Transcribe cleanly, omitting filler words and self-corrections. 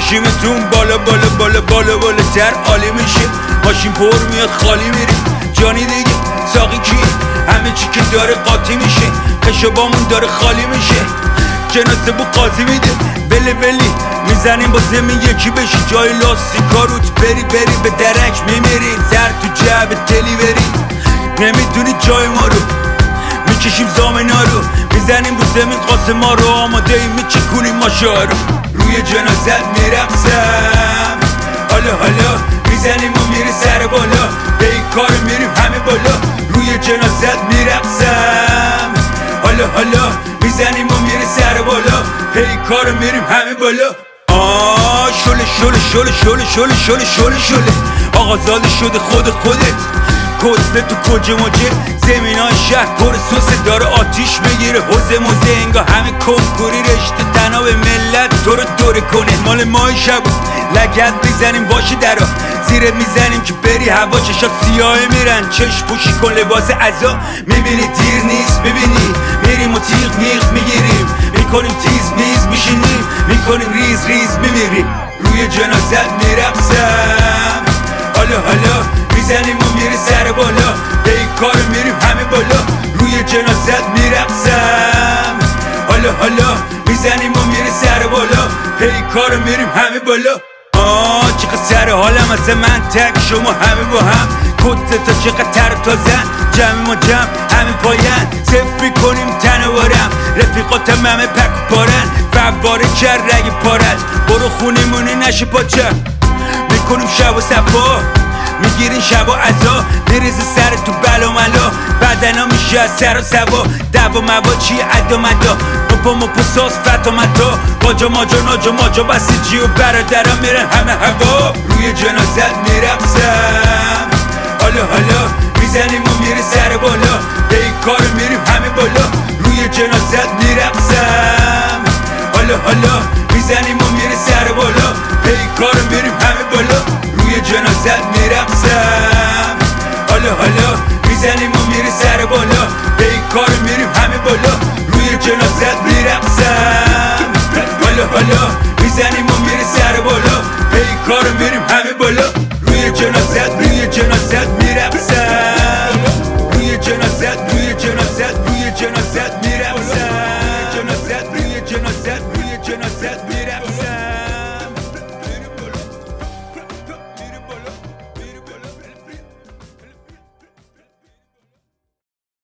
میکشیمتون بالا بالا بالا بالا بالا تر عالی میشه. ماشین پر میاد خالی میریم. جانی دیگه ساقی کی؟ همه چی که داره قاطی میشه. خشبامون داره خالی میشه. جنازه بو قاضی میده. ولی میزنیم با زمین یکی بشی. جای لاستیکا روت بری به درک میمیری. زر تو جعب دلی بری. نمیدونی جای ما رو میکشیم زامنا رو. میزنیم رو زمین قاسم ما رو. آماده ایم میچکونیم ماشا رو. روی جنازت میرقصم. حالا میزنیم و میری سر بالا. به این کار میریم همه بالا. روی جنازت میرقصم. حالا میزنیم و میری سر بالا. به این کار میریم همه بالا. شله آقازاده شده خودت. کتله تو کجه مجه. زمینای شهر پر سوسه داره آتیش بگیره. حوزه موزه انگاه همه کنکوری رشته تنها به ملت تو رو دوره کنه. مال مای شب لگت میزنیم باشه درا زیرت میزنیم که بری هوا. چشات سیاه میرن چشم پوشی کن لباس عزا. میبینی دیر نیست ببینی میریم و تیغ میغ میگیریم. میکنیم تیز میز میشینیم. میکنیم ریز میمیریم. روی جنازت میرقصم. حالا میزنیم و میری سر بالا. به این کار میریم همه بالا. روی جنازت میرقصم. حالا میزنیم و میری سر بالا. به این کار میریم همه بالا. چقدر سر حالم از من تک شما همه با هم. کت تا چقدر تر تا زن. جمع ما جمع همه پاین. صف میکنیم تن و بارم. رفیقاتم همه پک و پارن. فواره کرد رگ پارد. برو خونیمونی نشه پاچه. میکنیم شب و صفا. میگیرین شب و عزا. میریزه سر تو بلا ملا. بدنا میشه از سر و سوا. دوا موا چیه ادا مدا. مپا ساس فتا متا. باجا ماجا بسیجی و برادرم میرن همه هوا. روی جنازت میرقصم. حالا میزنیم و میری سر بالا. به این کار میریم همه بالا. روی جنازت میرقصم. حالا میزنیم و میری سر بالا. به این کار میریم همه بالا. روی جنازت میرقصم. حالا میزنیم و میری سر بالا. به این کار میریم همه بالا. روی جنازت میرقصم. حالا میزنیم و میری سر بالا. به این کار میریم همه بالا. روی جنازت میرقصم.